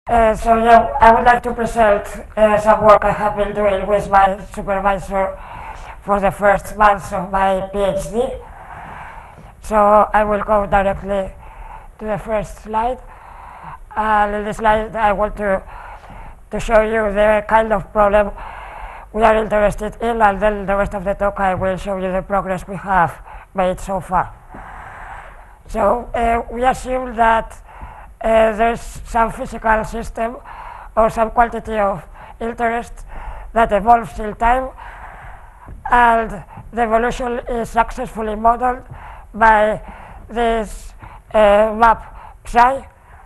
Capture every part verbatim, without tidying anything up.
Uh, so yeah, I would like to present uh, some work I have been doing with my supervisor for the first months of my PhD. So I will go directly to the first slide. And in this slide I want to, to show you the kind of problem we are interested in, and then the rest of the talk I will show you the progress we have made so far. So uh, we assume that uh, there's some physical system or some quantity of interest that evolves in time, and the evolution is successfully modeled by this uh, map psi.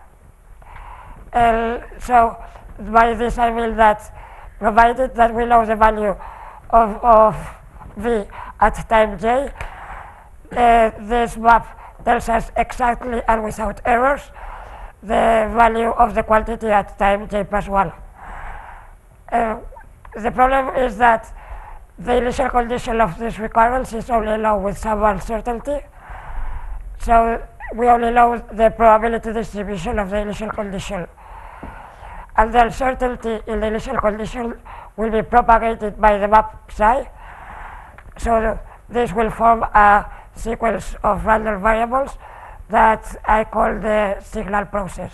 Uh, so by this I mean that provided that we know the value of, of v at time j, uh, this map tells us exactly and without errors the value of the quantity at time j plus one. Uh, the problem is that the initial condition of this recurrence is only known with some uncertainty. So we only know the probability distribution of the initial condition. And the uncertainty in the initial condition will be propagated by the map psi. So this will form a sequence of random variables that I call the signal process.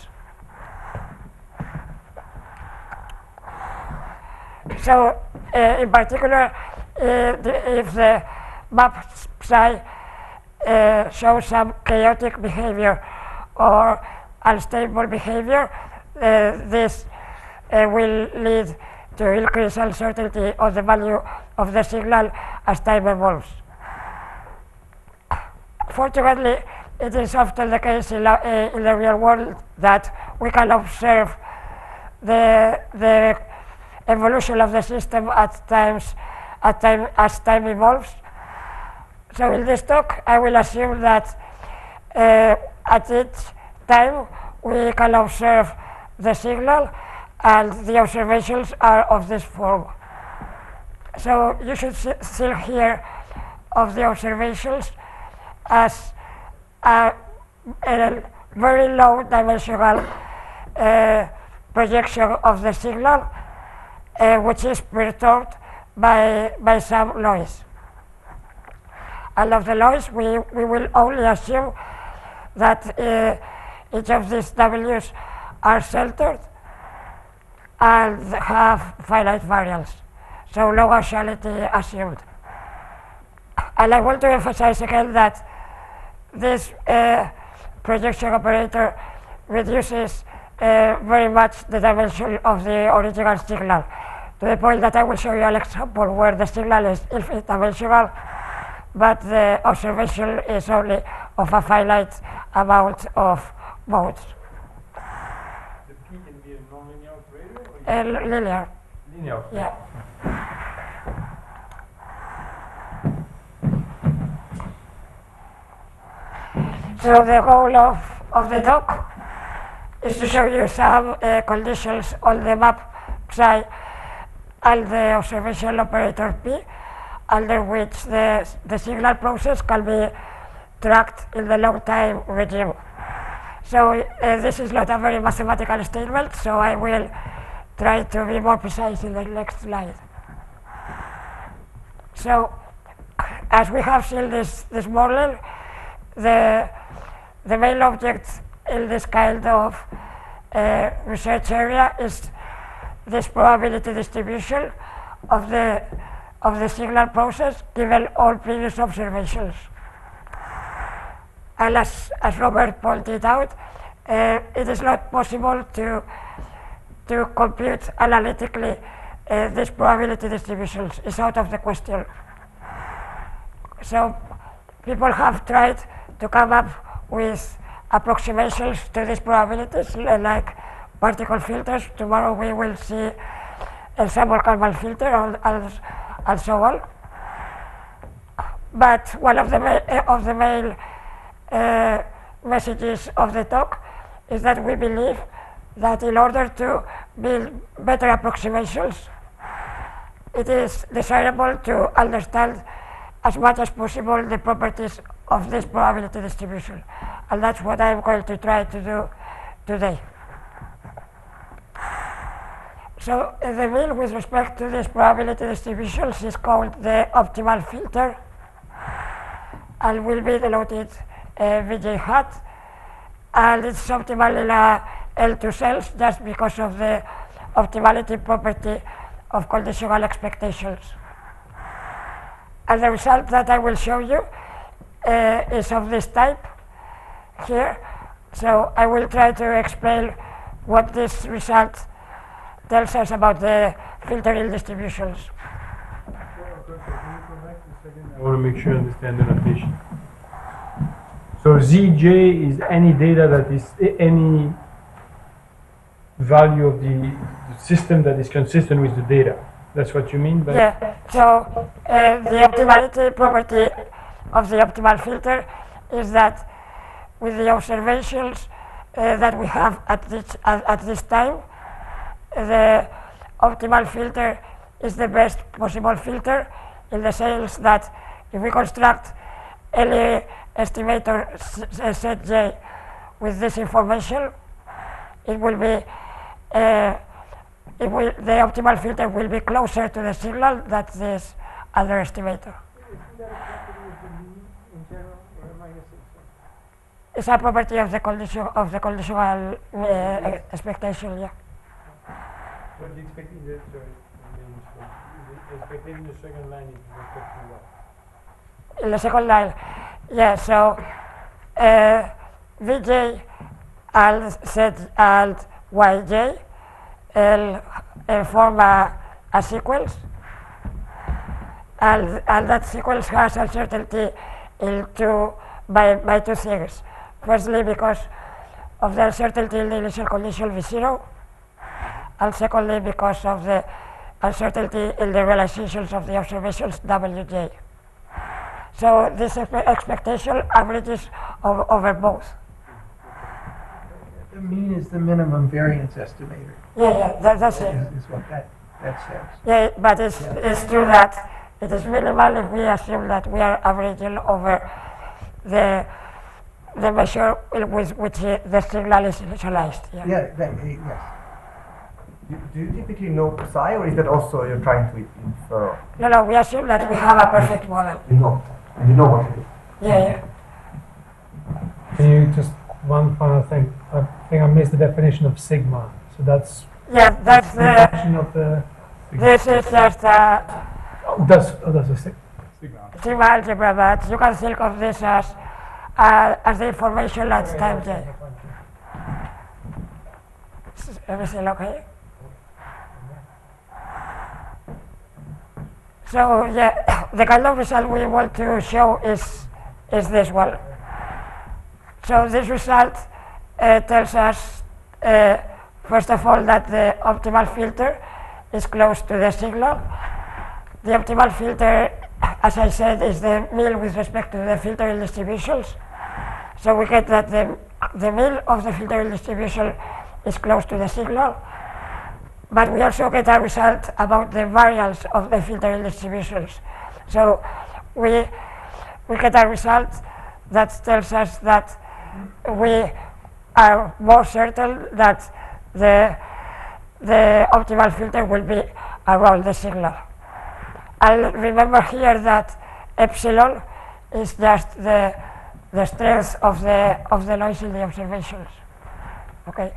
So uh, in particular, uh, the, if the map psi uh, shows some chaotic behavior or unstable behavior, uh, this uh, will lead to increased uncertainty of the value of the signal as time evolves. Fortunately, it is often the case in, uh, in the real world that we can observe the, the evolution of the system at times at time as time evolves. So in this talk, I will assume that uh, at each time we can observe the signal, and the observations are of this form. So you should see here of the observations as a, a very low dimensional uh, projection of the signal, uh, which is perturbed by, by some noise. And of the noise, we, we will only assume that uh, each of these W's are centered and have finite variance, so no gaussianity assumed. And I want to emphasize again that this uh, projection operator reduces uh, very much the dimension of the original signal, to the point that I will show you an example where the signal is infinite dimensional, but the observation is only of a finite amount of modes. The P can be a nonlinear operator? Or Uh, linear. linear? Yeah. So the goal of, of the talk is to show you some uh, conditions on the map psi and the observation operator P, under which the, the signal process can be tracked in the long time regime. So uh, this is not a very mathematical statement, so I will try to be more precise in the next slide. So as we have seen this, this model, the, the main object in this kind of uh, research area is this probability distribution of the, of the signal process given all previous observations. And as, as Robert pointed out, uh, it is not possible to, to compute analytically uh, these probability distributions. It's out of the question. So people have tried to come up with approximations to these probabilities, like particle filters. Tomorrow we will see ensemble-Kalman filter and, and, and so on. But one of the, ma of the main uh, messages of the talk is that we believe that in order to build better approximations, it is desirable to understand as much as possible the properties of this probability distribution. And that's what I'm going to try to do today. So uh, the mean with respect to these probability distributions is called the optimal filter and will be denoted uh, V J hat, and it's optimal in uh, L two cells just because of the optimality property of conditional expectations. And the result that I will show you uh, is of this type here. So I will try to explain what this result tells us about the filter Hill distributions. I want to make sure I understand the notation. So Z J is any data that is a- any value of the, the system that is consistent with the data. That's what you mean by Yeah, so uh, the optimality property of the optimal filter is that with the observations uh, that we have at this, at, at this time, the optimal filter is the best possible filter in the sense that if we construct any estimator s- set J with this information, it will be uh, it will, the optimal filter will be closer to the signal than this other estimator. It's a property of the condition of the conditional uh, expectation. Yeah. What the expecting the sorry, I made a mistake. The expectation in the second line is with respect to what? In the second line, yeah. So uh, V J and Z and Y J will uh, form a, a sequence, and, and that sequence has uncertainty in two by by two things. Firstly, because of the uncertainty in the initial condition V zero, and secondly, because of the uncertainty in the realizations of the observations W J. So this expe- expectation averages ov- over both. The mean is the minimum variance estimator, Yeah, yeah, that, that's it. is, is what that, that says. Yeah, but it's, it's true that it is minimal if we assume that we are averaging over the the measure with which uh, the signal is initialized. Yeah. Yeah, that, eh, yes. Do, do you typically know psi, or is that also you're trying to infer? No, no, we assume that we have a perfect model. You know, and you know what to do. Yeah, yeah. Can you just, one final thing, I think I missed the definition of sigma, so that's Yeah, that's the the, definition of the, this is just a oh, that's, oh, that's a sig, sigma algebra, but you can think of this as uh, as the information at time j. Is everything okay? So yeah, the kind of result we want to show is is this one. So this result uh, tells us, uh, first of all, that the optimal filter is close to the signal. The optimal filter, as I said, is the mean with respect to the filter Hill distributions. So we get that the, the mean of the filter Hill distribution is close to the signal. But we also get a result about the variance of the filter Hill distributions. So we, we get a result that tells us that we are more certain that the, the optimal filter will be around the signal. And remember here that epsilon is just the, the strength of the, of the noise in the observations. Okay.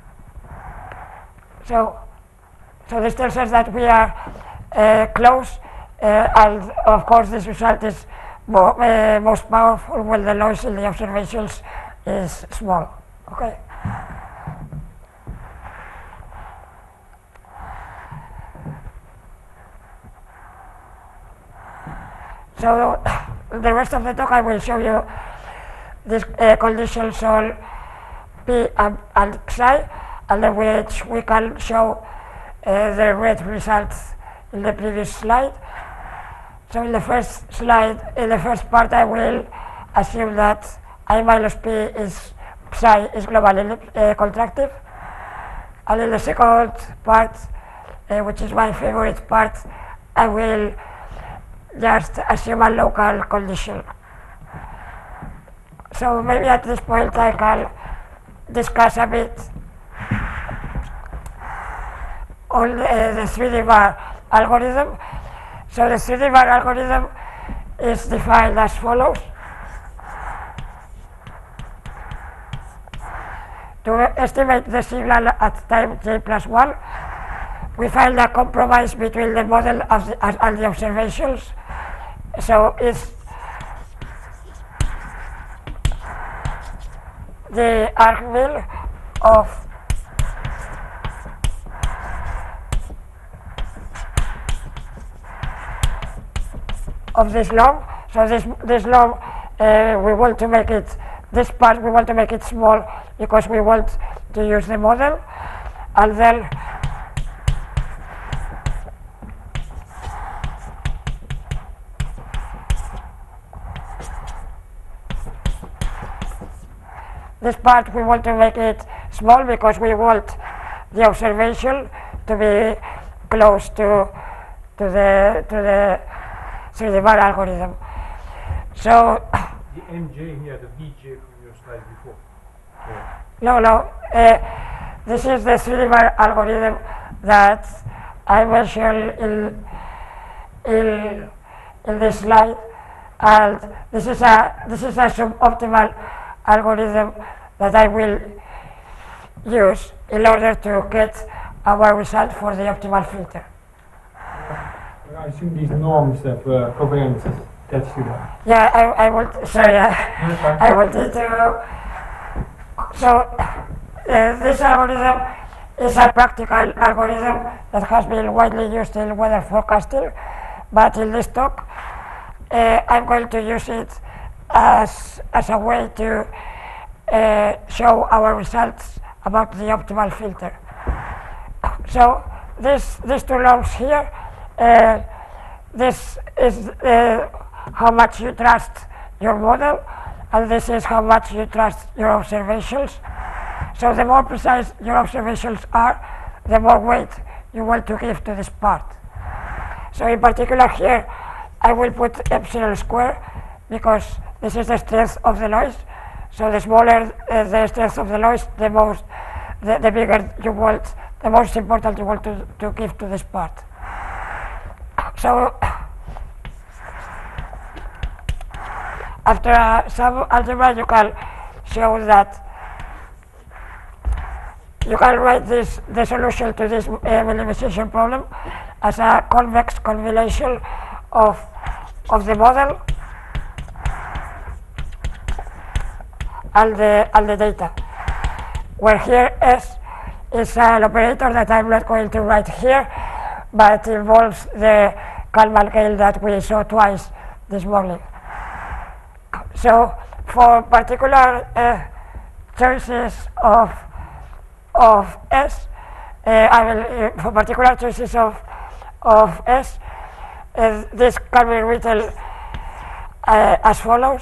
So, so this tells us that we are uh, close, uh, and of course this result is more, uh, most powerful when the noise in the observations is small. Okay. So the rest of the talk I will show you these uh, conditions on P and, and Xi, under which we can show uh, the red results in the previous slide. So in the first slide, in the first part, I will assume that I minus P is psi is globally uh, contractive, and in the second part, uh, which is my favorite part, I will just assume a local condition. So maybe at this point I can discuss a bit all the, uh, the three D bar algorithm. So the three D bar algorithm is defined as follows. To estimate the signal at time j plus one, we find a compromise between the model of the, and, and the observations. So it's the argmill of of this long. So this this long, uh, we want to make it, this part we want to make it small because we want to use the model, and then this part we want to make it small because we want the observation to be close to to the to the three D bar algorithm. So The M J here, the B J from your slide before. Yeah. no, no. Uh, this is the three D bar algorithm that I mentioned in in in this slide, and this is a this is a suboptimal algorithm that I will use in order to get our result for the optimal filter. I assume these norms have uh, covariances attached to them. Yeah, I, I want. Sorry, I, I wanted to. So uh, this algorithm is a practical algorithm that has been widely used in weather forecasting, but in this talk, uh, I'm going to use it as as a way to uh, show our results about the optimal filter. So this these two norms here. Uh, this is uh, how much you trust your model, and this is how much you trust your observations. So the more precise your observations are, the more weight you want to give to this part. So in particular here, I will put epsilon square because this is the strength of the noise. So the smaller uh, the strength of the noise, the most, the, the bigger you want, the most important you want to, to give to this part. So after uh, some algebra, you can show that you can write this the solution to this uh, minimization problem as a convex convolution of of the model and the and the data, where here S is an operator that I'm not going to write here, but involves the Kalman-Gale that we saw twice this morning. So for particular uh, choices of of S, uh, I will uh, for particular choices of of S, uh, this can be written uh, as follows.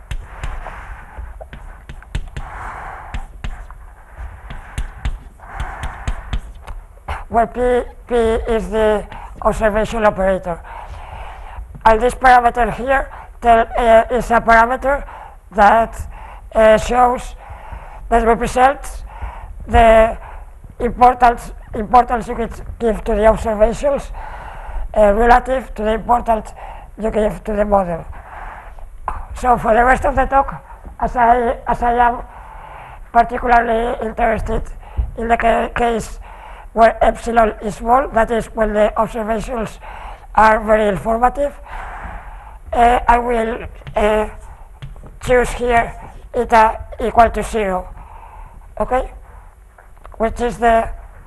Where P, P is the observation operator. And this parameter here tell, uh, is a parameter that uh, shows, that represents the importance, importance you could give to the observations uh, relative to the importance you give to the model. So for the rest of the talk, as I, as I am particularly interested in the ca case where epsilon is small, that is when the observations are very informative, uh, I will uh, choose here eta equal to zero, okay? Which is the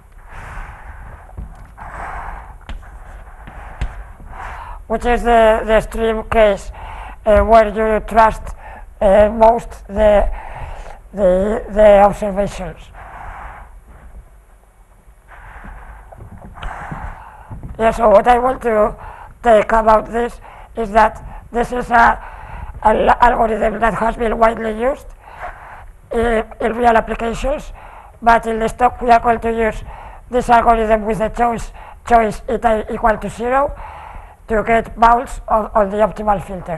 which is the, the extreme case uh, where you trust uh, most the the the observations. Yeah, so what I want to take about this is that this is a, an algorithm that has been widely used in, in real applications, but in this talk we are going to use this algorithm with the choice, choice eta equal to zero to get bounds on, on the optimal filter.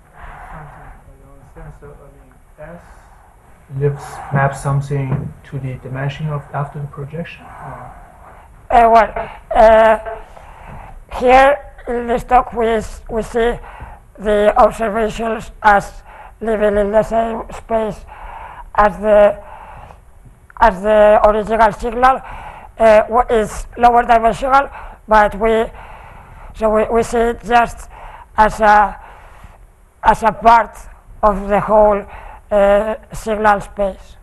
So, I mean, S lifts maps something to the dimension of after the projection? Or? Uh, well, uh, here in this talk we, s- we see the observations as living in the same space as the as the original signal. Uh, what is lower dimensional, but we so we, we see it just as a as a part of the whole uh, signal space.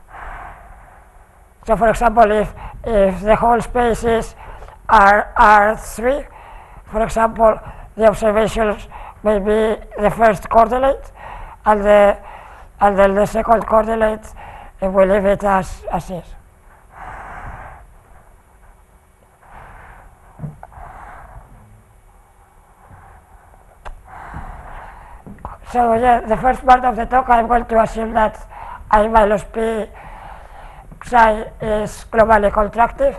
So, for example, if if the whole space is R R three, for example, the observations may be the first coordinate, and the and then the second coordinate, uh, we leave it as as is. So yeah, the first part of the talk, I'm going to assume that I minus p psi is globally contractive,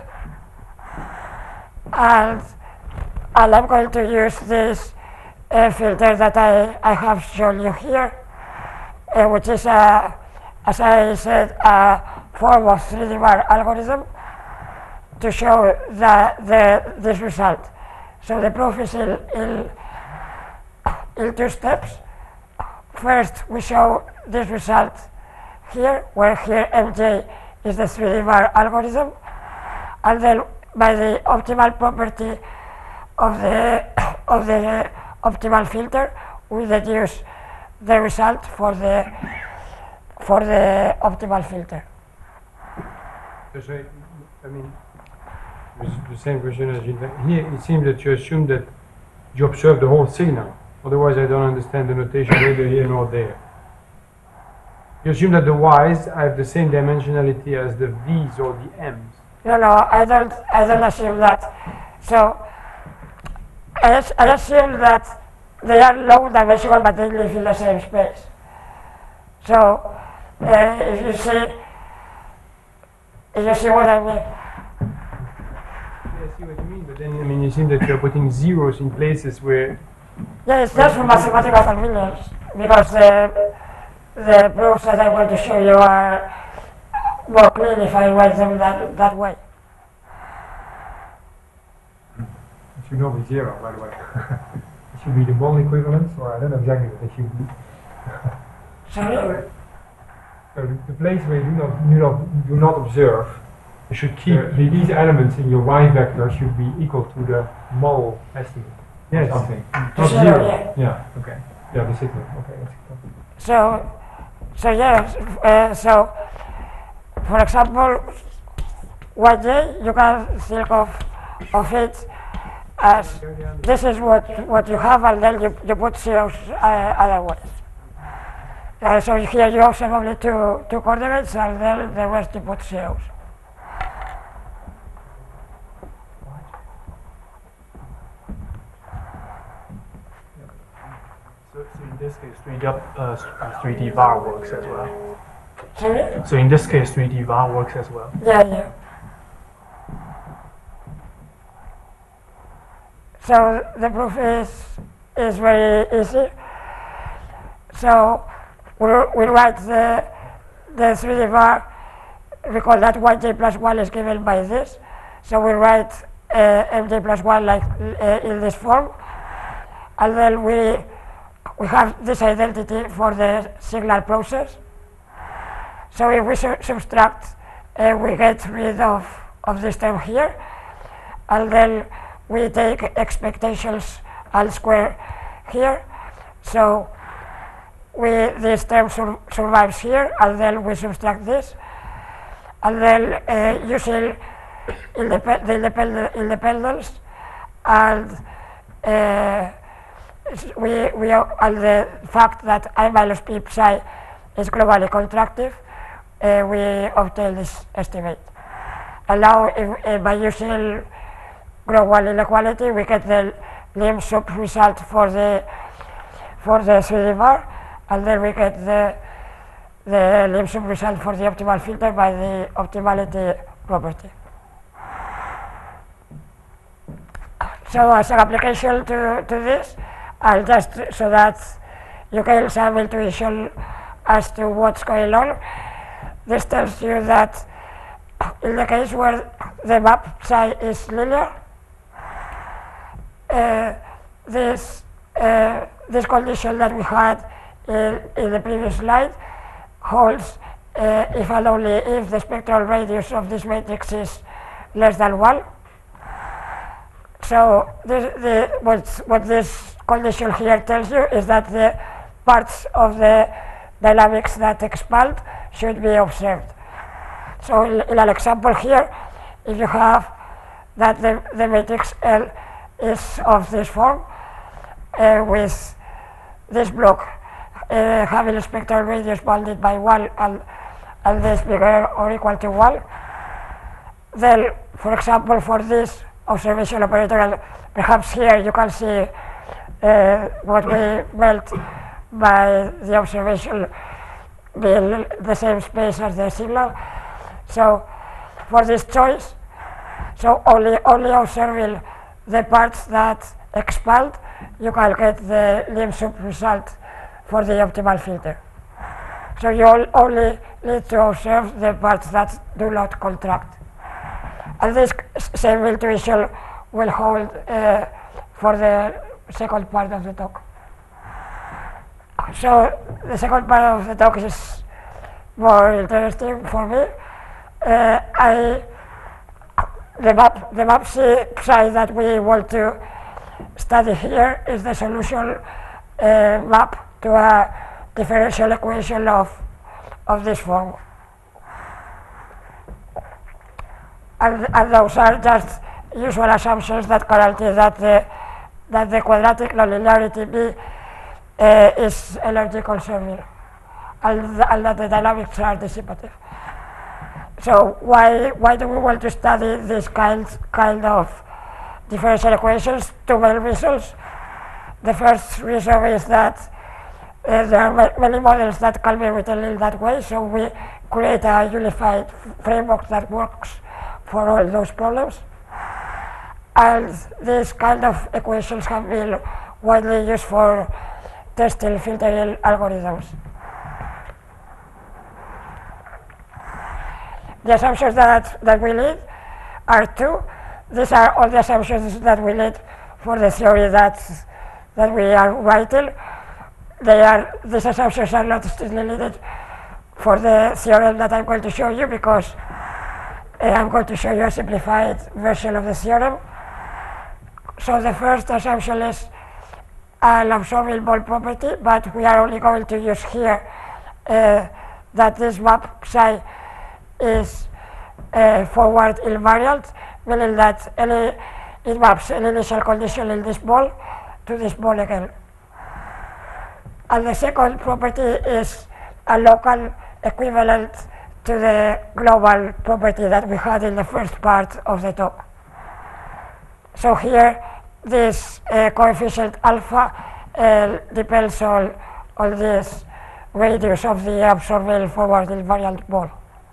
and and I'm going to use this uh, filter that I, I have shown you here, uh, which is a, as I said, a form of three D bar algorithm to show the, the this result. So the proof is in, in, in two steps. First, we show this result here, where here M J is the three D bar algorithm, and then by the optimal property of the of the optimal filter, we deduce the result for the for the optimal filter. So, I I mean, it's the same question as you. Here, it seems that you assume that you observe the whole signal. Otherwise, I don't understand the notation either here nor there. You assume that the y's have the same dimensionality as the v's or the m's. No, no, I don't. I don't assume that. So I, as- I assume that they are low dimensional, but they live in the same space. So uh, if you see, if you see what I mean. Yeah, I see what you mean, but then I mean, you seem that you're putting zeros in places where. Yeah, it's just for mathematical convenience, because the, the proofs that I'm going to show you are more clean if I write them that, that way. It should not be zero, by the way. It should be the bond equivalence, or I don't know exactly what it should be. Sorry? So the, the place where you do not, do not, do not observe, you should keep the, these elements in your y vector should be equal to the model estimate. or Yes. Something. To Not zero, zero. yeah. Yeah, okay. Yeah, the signal. Okay, that's it. So, so yeah, uh, so for example, Y J, you can think of, of it as this is what, what you have, and then you, you put zeros uh, otherwise. Uh, so here you observe only two, two coordinates, and then the rest you put zeros. So, so in this case, three D, uh, three D var works as well. Sorry? So in this case, three D var works as well. Yeah, yeah. So the proof is is very easy. So we we write the the three D bar. Recall that yj plus one is given by this. So we write uh, mj plus one like uh, in this form, and then we we have this identity for the signal process. So if we su subtract, uh, we get rid of, of this term here, and then we take expectations and square here. So we this term sur survives here, and then we subtract this, and then uh, using indep the independent independence and uh, we we and the fact that I minus p psi is globally contractive, uh, we obtain this estimate. And now, if, uh, by using Gromwall inequality, we get the lim sub result for the for the three D bar, and then we get the the lim sub result for the optimal filter by the optimality property. So, as an application to to this, I'll just so that you get some intuition as to what's going on. This tells you that in the case where the map psi is linear, uh, this uh, this condition that we had in, in the previous slide holds uh, if and only if the spectral radius of this matrix is less than one. So this, the, what, what this condition here tells you is that the parts of the dynamics that expand should be observed. So in, in an example here, if you have that the, the matrix L is of this form, uh, with this block uh, having a spectral radius bounded by one and, and this bigger or equal to one, then, for example, for this observation operator, and perhaps here you can see uh, what we meant by the observation being the same space as the signal. So for this choice, so only, only observing the parts that expand, you can get the lim sub result for the optimal filter. So you only need to observe the parts that do not contract. And this same intuition will hold uh, for the second part of the talk. So the second part of the talk is more interesting for me. Uh, I, the map, the map psi that we want to study here is the solution uh, map to a differential equation of, of this form. And, and those are just usual assumptions that guarantee that the, that the quadratic nonlinearity B uh, is energy conserving, and, th and that the dynamics are dissipative. So why, why do we want to study this kind, kind of differential equations? Two main reasons. The first reason is that uh, there are ma many models that can be written in that way, so we create a unified framework that works for all those problems. And these kind of equations have been widely used for testing filtering algorithms. The assumptions that, that we need are two. These are all the assumptions that we need for the theory that, that we are writing. They are, these assumptions are not strictly needed for the theorem that I'm going to show you, because uh, I'm going to show you a simplified version of the theorem. So the first assumption is an absorbing ball property, but we are only going to use here uh, that this map psi is uh, forward invariant, meaning that any, it maps an initial condition in this ball to this ball again. And the second property is a local equivalent to the global property that we had in the first part of the talk. So here, this uh, coefficient alpha uh, depends on, on this radius of the absorbing forward invariant ball.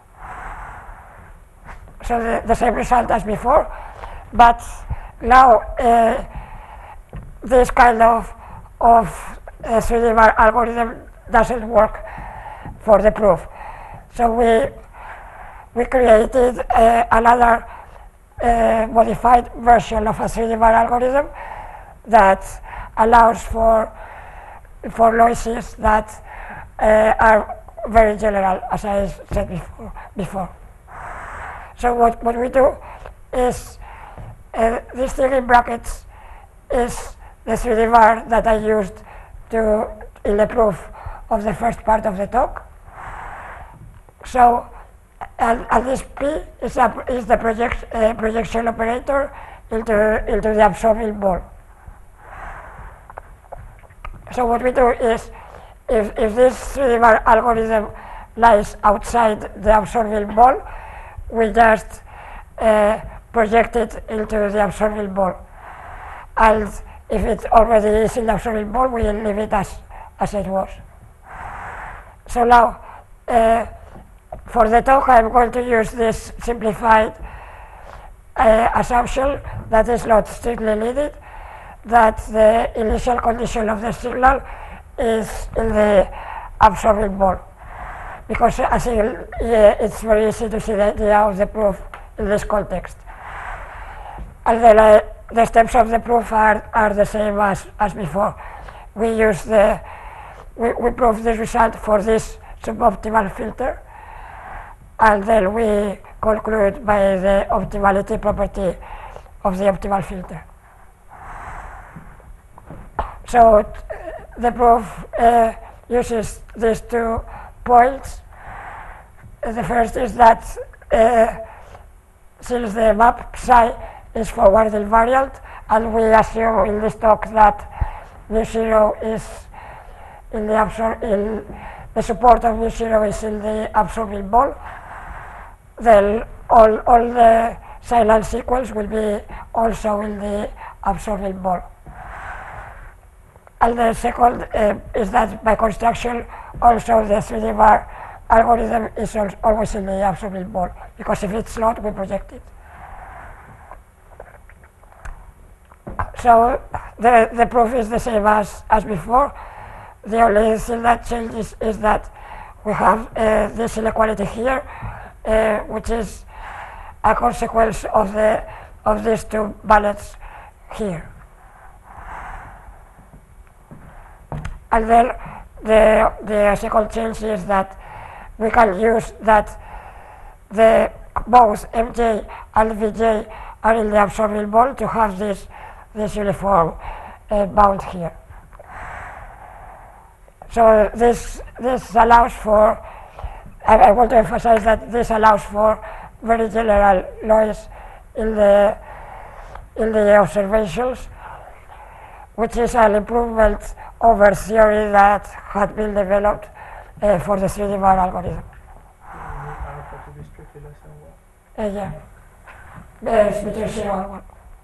So the, the same result as before, but now uh, this kind of, of uh, three D bar algorithm doesn't work for the proof. So we, we created uh, another uh, modified version of a three D bar algorithm that allows for, for noises that uh, are very general, as I said before. before. So what, what we do is, uh, this thing in brackets is the three D bar that I used to, in the proof of the first part of the talk. So, and, and this P is, a, is the project, uh, projection operator into, into the absorbing ball. So what we do is, if, if this three D bar algorithm lies outside the absorbing ball, we just uh, project it into the absorbing ball. And if it already is in the absorbing ball, we leave it as, as it was. So now, uh, for the talk, I'm going to use this simplified uh, assumption that is not strictly needed, that the initial condition of the signal is in the absorbing ball. because I think yeah, it's very easy to see the idea of the proof in this context. And then uh, the steps of the proof are, are the same as, as before. We use the, we, we prove this result for this suboptimal filter, and then we conclude by the optimality property of the optimal filter. So uh, the proof uh, uses these two points. Uh, the first is that uh, since the map psi is forward invariant, and we assume in this talk that mu zero is in the absor in the support of mu zero is in the absorbing ball, then all, all the silent sequence will be also in the absorbing ball. And the second uh, is that by construction also the three D bar algorithm is al always in the absorbing ball, because if it's not, we project it. So the, the proof is the same as, as before. The only thing that changes is that we have uh, this inequality here, uh, which is a consequence of, the, of these two ballets here. And then the, the second change is that we can use that the both M J and V J are in the absorbing ball to have this, this uniform uh, bound here. So this, this allows for, I, I want to emphasize that this allows for very general noise in the, in the observations, which is an improvement over theory that had been developed uh, for the three D bar algorithm. Alpha to be strictly less than one. Uh, yeah, uh, it's between zero and one.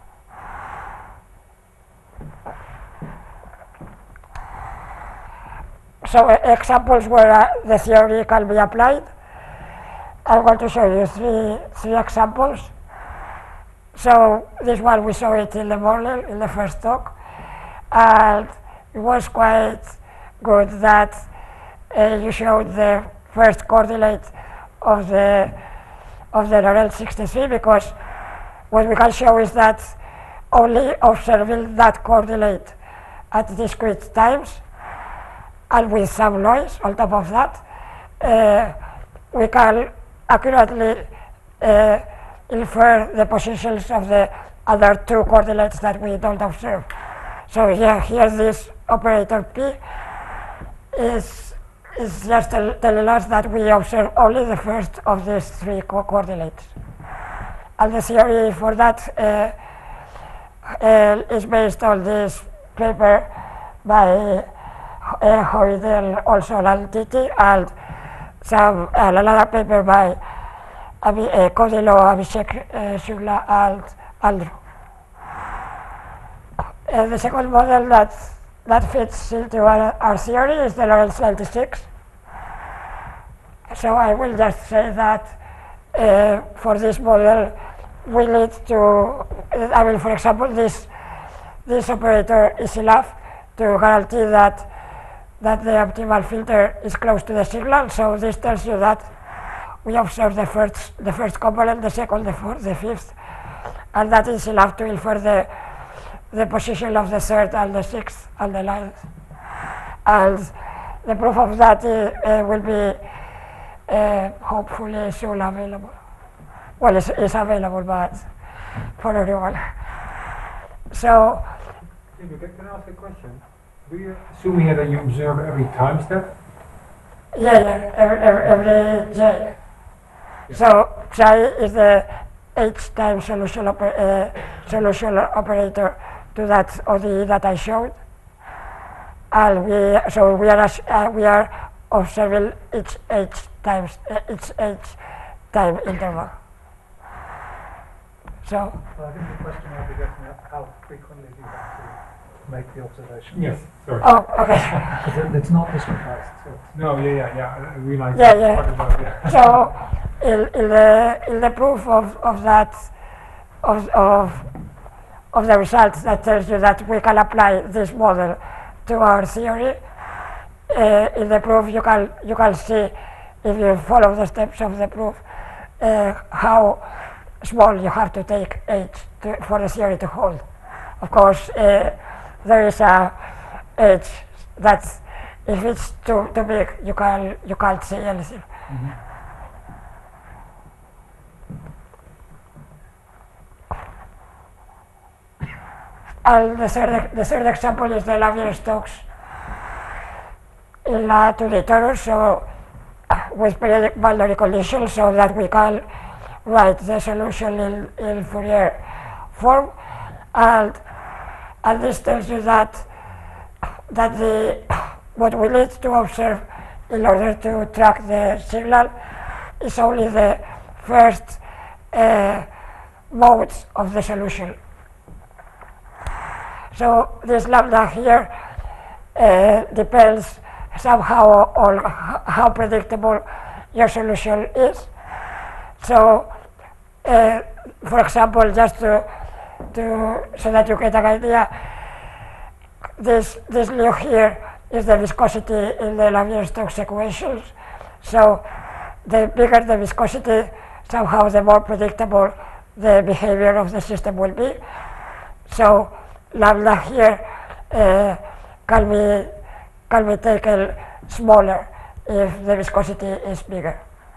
So uh, examples where uh, the theory can be applied. I'm going to show you three, three examples. So this one we saw it in the morning in the first talk, and it was quite good that uh, you showed the first coordinate of the of the Lorel sixty-three, because what we can show is that only observing that coordinate at discrete times and with some noise on top of that, uh, we can accurately uh, infer the positions of the other two coordinates that we don't observe. So here, here this operator P is, is just tell, telling us that we observe only the first of these three co coordinates. And the theory for that uh, uh, is based on this paper by uh, Hoidel, Olson and Titi, and some uh, another paper by Abi, uh, Kodilo, Abhishek, uh, Shukla, and Andrew. Uh, the second model that, that fits into our, our theory is the Lorentz ninety-six. So I will just say that uh, for this model, we need to, uh, I mean, for example, this, this operator is enough to guarantee that, that the optimal filter is close to the signal. So this tells you that we observe the first, the first component, the second, the fourth, the fifth, and that is enough to infer the the position of the third and the sixth and the ninth. And the proof of that uh, uh, will be uh, hopefully soon available. Well, it's, it's available, but for everyone. So, Can I ask a question? Do you assume here that you observe every time step? yeah, yeah, every, every, every J. So, J is the H time solution, oper uh, solution operator to that O D E that I showed, and we so we are uh, we are observing each H times uh, each H time interval. So Well, I think the question might be getting at how frequently do you have to make the observation? Yes, sorry. oh, okay, Because it, it's not discretized. So No, yeah, yeah, yeah, I realize. Yeah, that's yeah. part about it, yeah. so in, in the in the proof of of that of of of the results that tells you that we can apply this model to our theory. Uh, in the proof, you can you can see if you follow the steps of the proof, uh, how small you have to take h to, for the theory to hold. Of course, uh, there is a h that's, if it's too too big, you can you can't say anything. Mhm. And the third, the third example is the Navier-Stokes in a two D torus, so with periodic boundary conditions, so that we can write the solution in, in Fourier form, and and this tells you that that the what we need to observe in order to track the signal is only the first uh, modes of the solution. So this lambda here uh, depends somehow on h- how predictable your solution is. So, uh, for example, just to, to so that you get an idea, this this nu here is the viscosity in the Navier-Stokes equations. So, the bigger the viscosity, somehow the more predictable the behavior of the system will be. So, lambda here uh, can be can be taken smaller if the viscosity is bigger.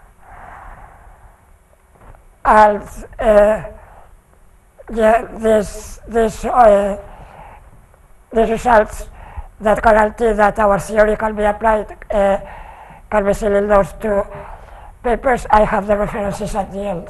And uh, yeah, this this uh, the results that guarantee that our theory can be applied uh, can be seen in those two papers. I have the references at the end.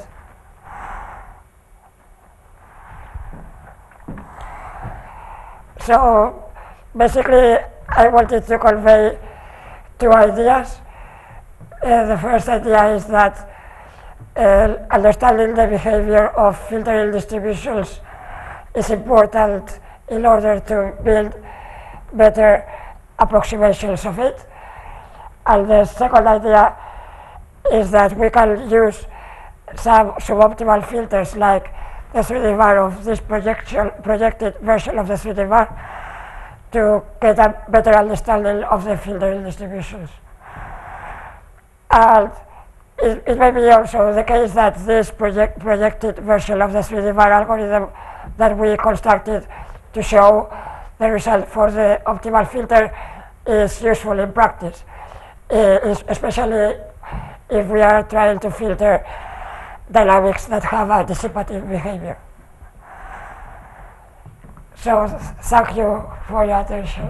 So basically, I wanted to convey two ideas. Uh, the first idea is that uh, understanding the behavior of filtering distributions is important in order to build better approximations of it. And the second idea is that we can use some suboptimal filters like the three D bar of this projection, projected version of the three D bar to get a better understanding of the filtering distributions. And it, it may be also the case that this project, projected version of the three D bar algorithm that we constructed to show the result for the optimal filter is useful in practice, uh, is especially if we are trying to filter dynamics that have a dissipative behavior. So th- thank you for your attention.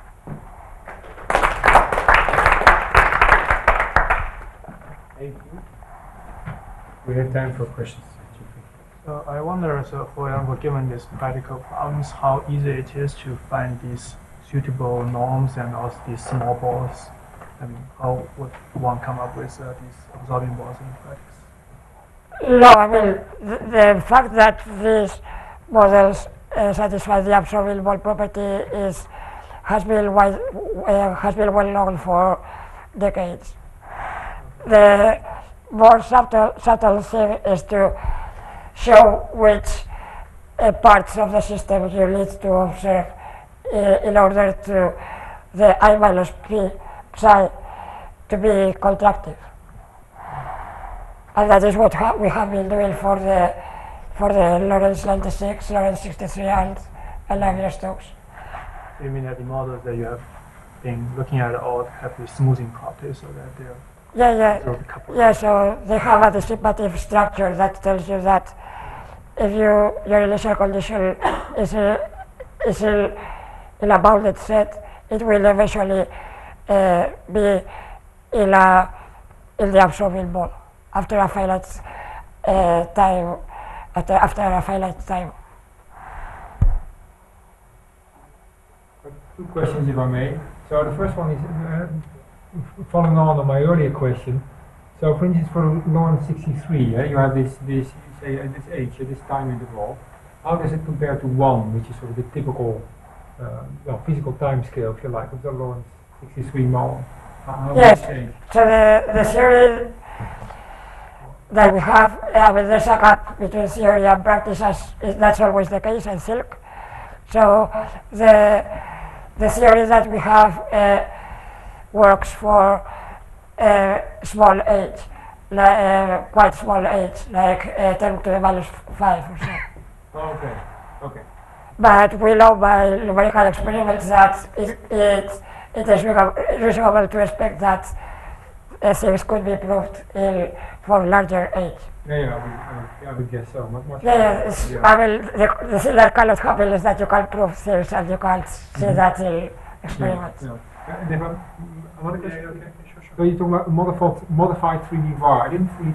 Thank you. We have time for questions. So I wonder, so for example, given these practical problems, how easy it is to find these suitable norms and also these small balls. I mean, how would one come up with uh, these absorbing balls in practice? No, I mean, the, the fact that these models uh, satisfy the absorbing ball property is has been wide, uh, has been well known for decades. The more subtle, subtle thing is to show which uh, parts of the system you need to observe uh, in order to the I minus p psi to be contractive. And that is what ha we have been doing for the for the Lorentz ninety-six, Lorentz sixty-three, and, and Navier-Stokes. So you mean that the models that you have been looking at all have the smoothing properties so that they're Yeah, yeah, sort of coupled? yeah. So they have a dissipative structure that tells you that if you your initial condition is a, is a, in a bounded set, it will eventually uh, be in a in the absorbing ball after a finite uh, time. After, after a finite time. Two questions, if I may. So the first one is uh, following on on my earlier question. So, for instance, for Lorentz sixty-three, yeah, you have this this you say uh, this h, uh, this time interval. How does it compare to one, which is sort of the typical, uh, well, physical time scale, if you like, of the Lorentz sixty-three model? How, how Yes. does it change? So the the theory that we have, I mean, there's a gap between theory and practice, as is, that's always the case in Silk. So the the theory that we have uh, works for uh, small h, like, uh, quite small h, like uh, ten to the minus five or so. Okay, okay. But we know by numerical experiments that it, it, it is reasonable reasonable to expect that uh, things could be proved in, for larger h. Yeah, yeah, I would, I would, I would guess so. Much, much Yeah, yeah, it's, yeah. I mean, the, the thing that cannot happen is that you can't prove things and you can't see Mhm. that in experiments. Yeah, yeah. Uh, Dave, um, another question? Okay, sure, sure. So you talk about modified, modified three D V A R. I didn't really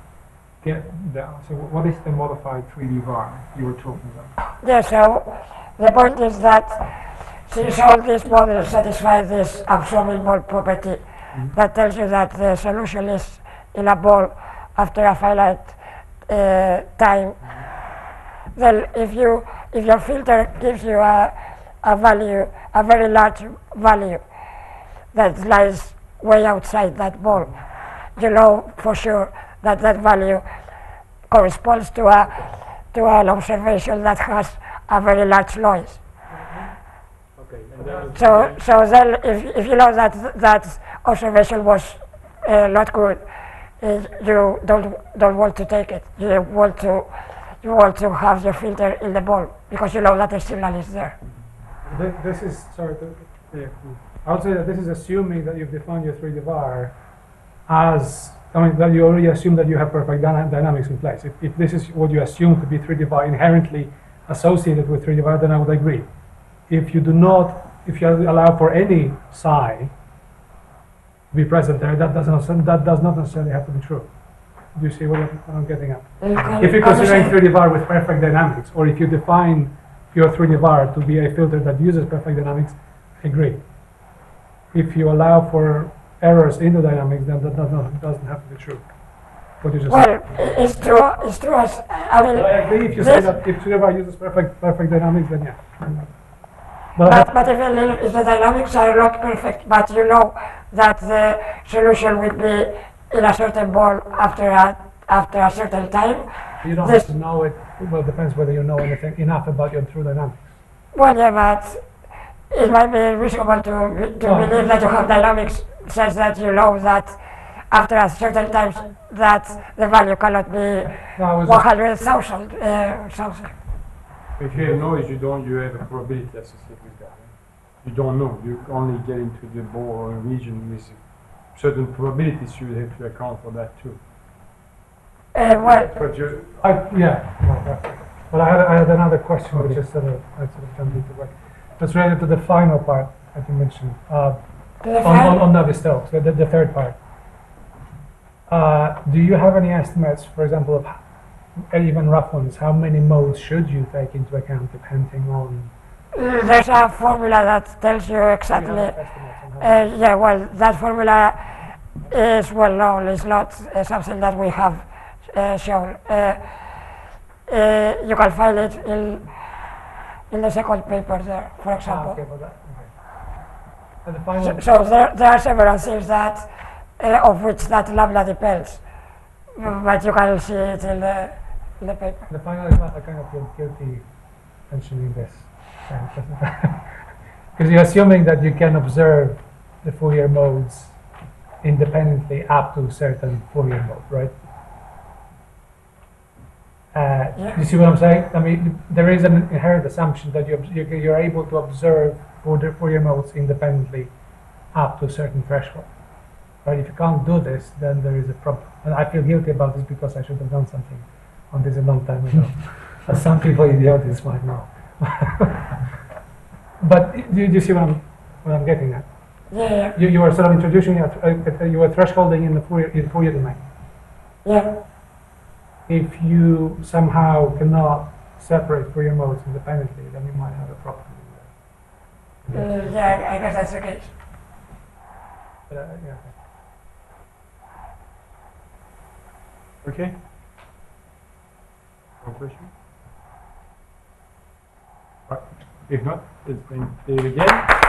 get that. So what is the modified three D V A R you were talking about? Yeah, so the point is that since all these models satisfy this absorbing ball property Mhm. that tells you that the solution is in a ball after a finite uh, time, then if you if your filter gives you a, a value, a very large value that lies way outside that ball, you know for sure that that value corresponds to a to an observation that has a very large noise. Okay. And then So so then if if you know that that observation was uh, not good, uh, you don't don't want to take it. You want to you want to have your filter in the ball because you know that the signal is there. Thi- This is, sorry, to- yeah, I would say that this is assuming that you've defined your three D V A R as, I mean, that you already assume that you have perfect dyna- dynamics in place. If, if this is what you assume to be three D V A R inherently associated with three D V A R, then I would agree. If you do not, if you allow for any psi to be present there, that doesn't, that does not necessarily have to be true. Do you see what I'm, what I'm getting at? You can If you're considering understand- three D V A R with perfect dynamics, or if you define your three D V A R to be a filter that uses perfect dynamics, I agree. If you allow for errors in the dynamics, then that does not, doesn't have to be true. What you just Well, said. i- it's true. It's true. As, I mean, But I agree if you say this- that if three D V A R uses perfect perfect dynamics, then yeah. But I But, but even if the dynamics are not perfect, but you know that the solution will be in a certain ball after a, after a certain time. you don't this- have to know it. Well, it depends whether you know anything enough about your true dynamics. Well, yeah, but it might be reasonable to, to Oh. believe that you have dynamics such that you know that after a certain time that the value cannot be No, I was one hundred thousand uh, something. if you have noise, you don't, you have a probability associated with that. Right? You don't know. You only get into the ball or region with certain probabilities. You have to account for that too. Uh, well, But you, I, yeah, well, yeah. But I had, I had another question, which is sort of, I sort of jumped into work. It's related to the final part that you mentioned, uh, to the on, on, final, on Navier-Stokes, the, the third part. Uh, do you have any estimates, for example, of h- even rough ones, how many modes should you take into account depending on? uh, there's a formula that tells you exactly. Do you have estimates on how- Uh, yeah, well, that formula is well known. It's not uh, something that we have uh, shown. Uh, uh, you can find it in in the second paper there, for Ah, example. okay, well, that, okay. And the final, So, so there, there are several things that uh, of which that lambda depends, but you can see it in the in the paper. the final is not, I kind of feel guilty mentioning this. Because you're assuming that you can observe the Fourier modes independently up to a certain Fourier mode, right? Uh, Yeah. You see what I'm saying? I mean, there is an inherent assumption that you obs- you- you're able to observe Fourier Fourier modes independently up to a certain threshold. Right? If you can't do this, then there is a problem. And I feel guilty about this because I should have done something on this a long time ago. As some people in the audience might know. But do you, do you see what I'm what I'm getting at? Yeah, yeah, You, you were sort of introducing, a, th- uh, you were thresholding in the Fourier, in Fourier domain. yeah. If you somehow cannot separate Fourier modes independently, then you might have a problem. Uh, yeah, I guess that's the case. But, uh, yeah. okay? One question? Right. If not, it's been Dave again.